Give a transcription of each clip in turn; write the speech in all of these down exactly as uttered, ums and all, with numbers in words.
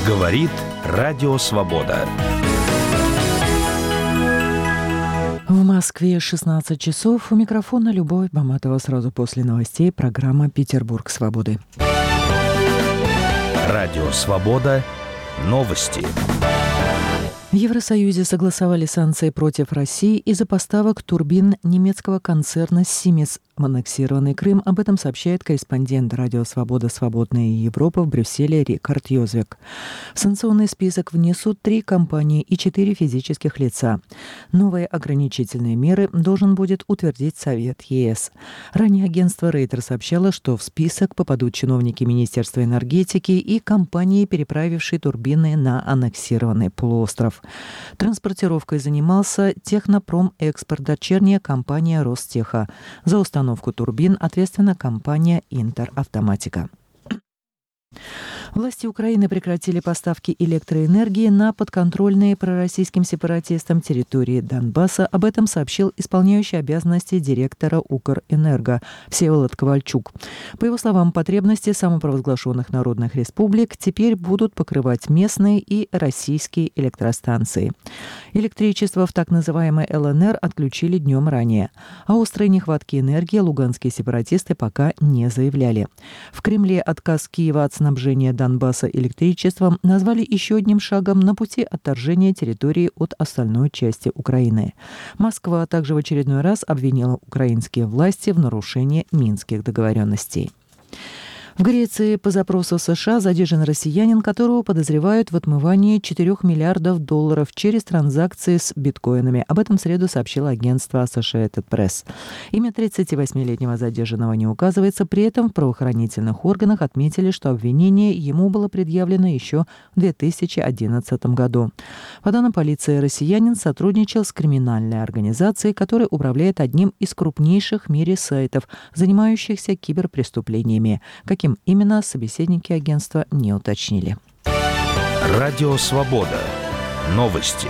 Говорит Радио Свобода. В Москве шестнадцать часов. У микрофона Любовь Баматова. Сразу после новостей программа «Петербург свободы». Радио Свобода. Новости. В Евросоюзе согласовали санкции против России из-за поставок турбин немецкого концерна «Симис» в аннексированный Крым. Об этом сообщает корреспондент Радио Свобода «Свободная Европа» в Брюсселе Рикард Йозвек. В санкционный список внесут три компании и четыре физических лица. Новые ограничительные меры должен будет утвердить Совет ЕС. Ранее агентство Рейтер сообщало, что в список попадут чиновники Министерства энергетики и компании, переправившие турбины на аннексированный полуостров. Транспортировкой занимался Технопромэкспорт, дочерняя компания Ростеха. За установку турбин ответственна компания Интеравтоматика. Власти Украины прекратили поставки электроэнергии на подконтрольные пророссийским сепаратистам территории Донбасса. Об этом сообщил исполняющий обязанности директора Укрэнерго Всеволод Ковальчук. По его словам, потребности самопровозглашенных народных республик теперь будут покрывать местные и российские электростанции. Электричество в так называемой ЛНР отключили днем ранее. О острой нехватке энергии луганские сепаратисты пока не заявляли. В Кремле отказ Киева от снабжения Донбасса электричеством назвали еще одним шагом на пути отторжения территории от остальной части Украины. Москва также в очередной раз обвинила украинские власти в нарушении минских договоренностей. В Греции по запросу США задержан россиянин, которого подозревают в отмывании четырёх миллиардов долларов через транзакции с биткоинами. Об этом в среду сообщило агентство Associated Press. Имя тридцативосьмилетнего задержанного не указывается, при этом в правоохранительных органах отметили, что обвинение ему было предъявлено еще в две тысячи одиннадцатом году. По данным полиции, россиянин сотрудничал с криминальной организацией, которая управляет одним из крупнейших в мире сайтов, занимающихся киберпреступлениями. Каким именно, собеседники агентства не уточнили. Радио Свобода. Новости.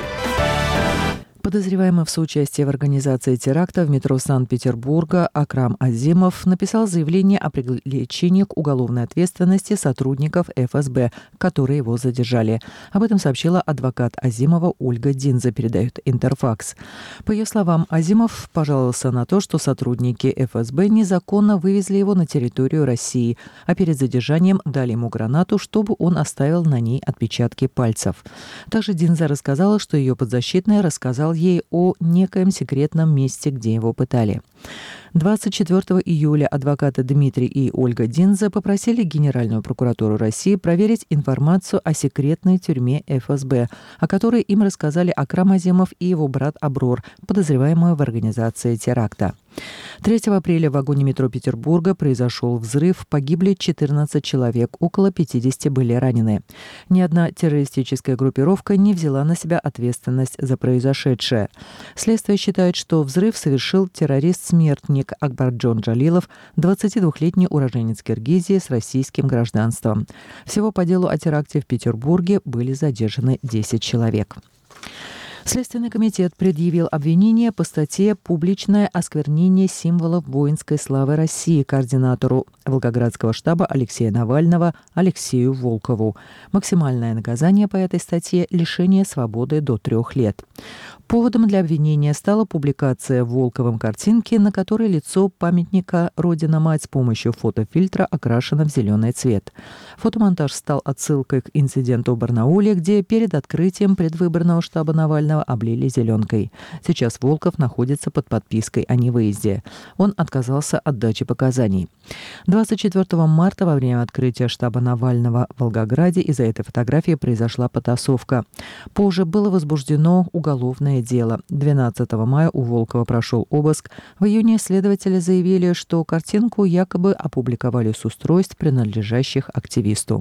Подозреваемый в соучастии в организации теракта в метро Санкт-Петербурга Акрам Азимов написал заявление о привлечении к уголовной ответственности сотрудников эф эс бэ, которые его задержали. Об этом сообщила адвокат Азимова Ольга Динза, передает Интерфакс. По ее словам, Азимов пожаловался на то, что сотрудники эф эс бэ незаконно вывезли его на территорию России, а перед задержанием дали ему гранату, чтобы он оставил на ней отпечатки пальцев. Также Динза рассказала, что ее подзащитный рассказал ей о некоем секретном месте, где его пытали. двадцать четвёртого июля адвокаты Дмитрий и Ольга Динза попросили Генеральную прокуратуру России проверить информацию о секретной тюрьме эф эс бэ, о которой им рассказали Акрам Азимов и его брат Аброр, подозреваемый в организации теракта. третьего апреля в вагоне метро Петербурга произошел взрыв, погибли четырнадцать человек, около пятидесяти были ранены. Ни одна террористическая группировка не взяла на себя ответственность за произошедшее. Следствие считает, что взрыв совершил террорист-смертник Акбарджон Джалилов, двадцатидвухлетний уроженец Киргизии с российским гражданством. Всего по делу о теракте в Петербурге были задержаны десять человек. Следственный комитет предъявил обвинение по статье «Публичное осквернение символов воинской славы России» координатору Волгоградского штаба Алексея Навального Алексею Волкову. Максимальное наказание по этой статье – лишение свободы до трех лет. Поводом для обвинения стала публикация Волковым картинки, на которой лицо памятника «Родина-мать» с помощью фотофильтра окрашено в зеленый цвет. Фотомонтаж стал отсылкой к инциденту в Барнауле, где перед открытием предвыборного штаба Навального облили зеленкой. Сейчас Волков находится под подпиской о невыезде. Он отказался от дачи показаний. двадцать четвёртого марта во время открытия штаба Навального в Волгограде из-за этой фотографии произошла потасовка. Позже было возбуждено уголовное дело. двенадцатого мая у Волкова прошел обыск. В июне следователи заявили, что картинку якобы опубликовали с устройств, принадлежащих активисту.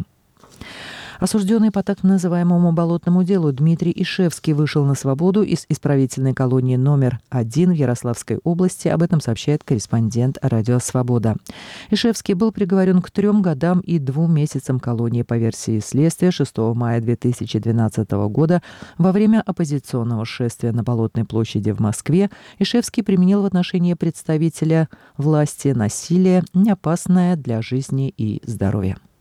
Осужденный по так называемому болотному делу Дмитрий Ишевский вышел на свободу из исправительной колонии номер один в Ярославской области. Об этом сообщает корреспондент Радио Свобода. Ишевский был приговорен к трем годам и двум месяцам колонии по версии следствия шестого мая две тысячи двенадцатого года. Во время оппозиционного шествия на Болотной площади в Москве Ишевский применил в отношении представителя власти насилие, неопасное для жизни и здоровья.